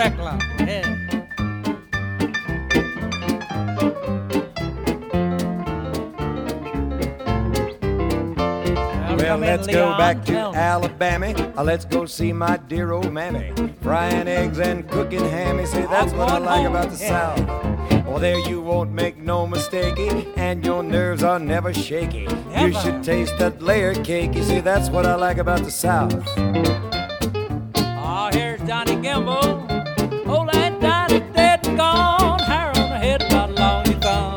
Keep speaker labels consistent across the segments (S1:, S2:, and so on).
S1: Dracula. Yeah.
S2: Well, let's go back to Alabama. Let's go see my dear old mammy. Frying eggs and cooking hammy. Say, that's what I like about the South. Well, there you won't make no mistakey, and your nerves are never shaky.
S1: Never.
S2: You should taste that layer cake. You see, that's what I like about the South.
S1: Oh, here's Johnny Gimble. Oh, that Johnny dead and gone. Hair on the head, not a long thumb.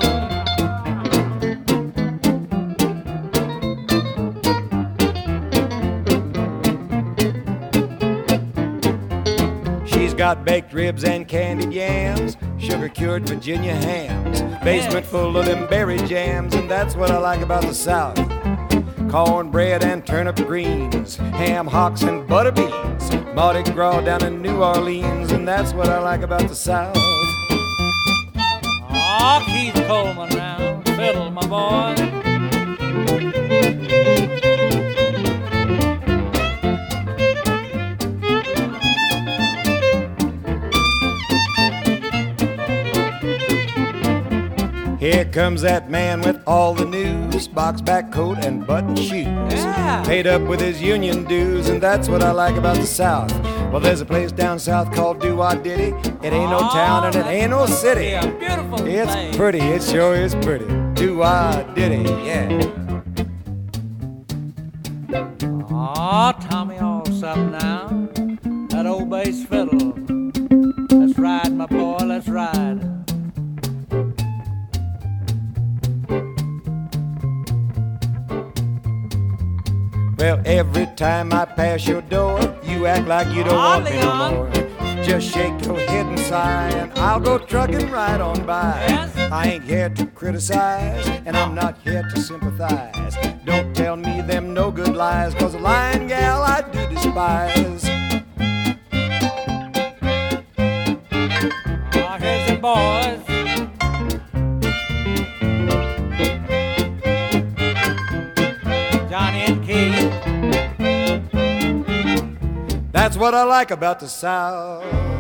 S2: She's got baked ribs and candied yams, sugar-cured Virginia hams, basement full of them berry jams, and that's what I like about the South. Cornbread and turnip greens, ham hocks and butter beans, Mardi Gras down in New Orleans, and that's what I like about the South.
S1: Oh, Keith Coleman now. Fiddle, my boy.
S2: Here comes that man with all the news, box-back coat and button shoes.
S1: Yeah.
S2: Paid up with his union dues, and that's what I like about the South. Well, there's a place down south called Do-Wah-Diddy. It ain't no town and it ain't no city.
S1: Yeah, beautiful
S2: It's
S1: place.
S2: pretty, it sure is pretty. Do-Wah-Diddy, yeah.
S1: Oh, Tommy Allsop now. That old bass fiddle. Let's ride, my boy, let's ride.
S2: Well, every time I pass your door, you act like you don't want me no
S1: Leon.
S2: more. Just shake your head and sigh, and I'll go trucking right on by.
S1: Yes.
S2: I ain't here to criticize, and I'm not here to sympathize. Don't tell me them no good lies, 'cause a lying gal I do despise.
S1: Oh, here's the boys. Johnny and Keith.
S2: That's what I like about the South.